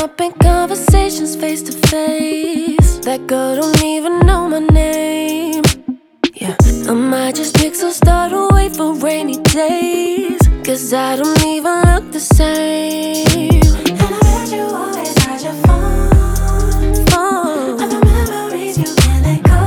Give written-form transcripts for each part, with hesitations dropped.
up in conversations face to face. That girl don't even know my name. Yeah, I might just pixel start away for rainy days, 'cause I don't even look the same. And I bet you always had your phone. Of the memories you can't let go.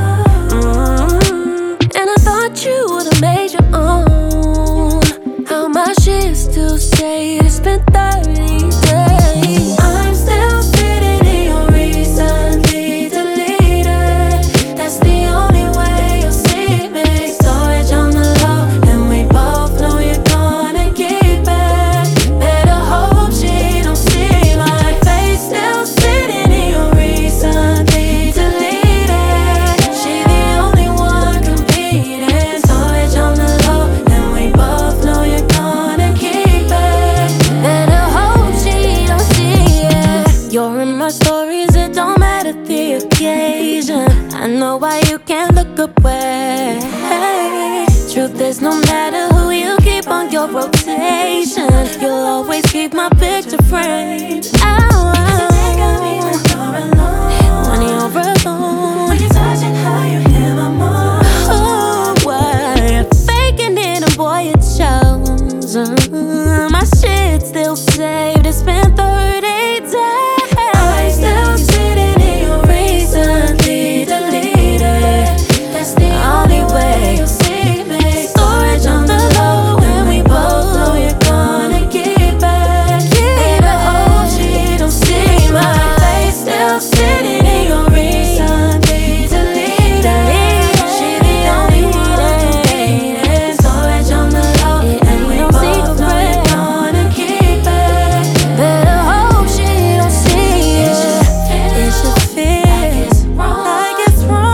And I thought you would've made your own. How my shit still saved. It's been 30 days. I'm still sitting in your recently deleted. That's the only way you'll see me. Storage on the low, and we both know you're gonna keep it. Better hope she don't see my face. Still sitting in your recently deleted. She the only one competing. Storage on the low, and we both know you're gonna keep it. Better hope she don't see it. You're in my stories, it don't matter the occasion. I know why you can't look away. Truth is, no matter who you keep on your rotation, you'll always keep my picture framed. Think of me when you're alone. When you're alone. When you're touching how you hear my moan. Oh, what? Faking it, and boy, it shows. My shit still saved. It's been 30 days. I'm still sitting in your recently deleted. That's the only way you'll see me. Storage on the low, and we both know you're gonna keep it. Better hope she don't see my face. Still sitting in your recently deleted. She the only one competing. Storage on the low, and we both know you're gonna keep it. Better hope she don't see it. It should feel like it's wrong. like it's wrong.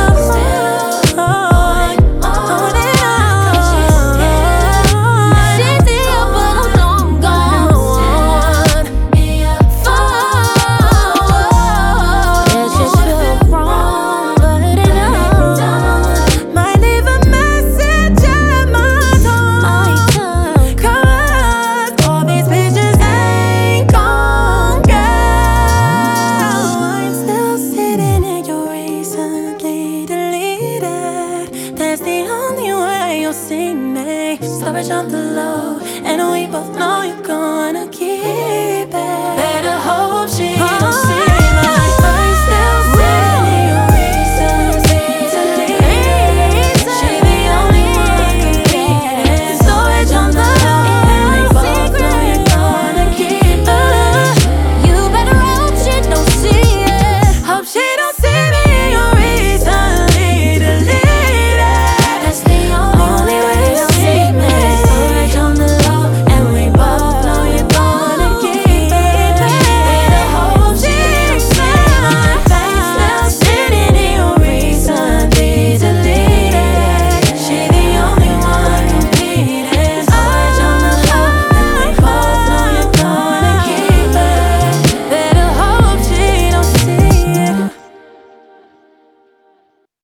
She's here, but I'm long gone. It should feel wrong, but it don't. Might leave a message at my door. 'Cause all these pictures ain't gon' go. I'm still sitting in your recently deleted. That's the only way you'll see me. Storage on the low, and we both know you're gonna keep it.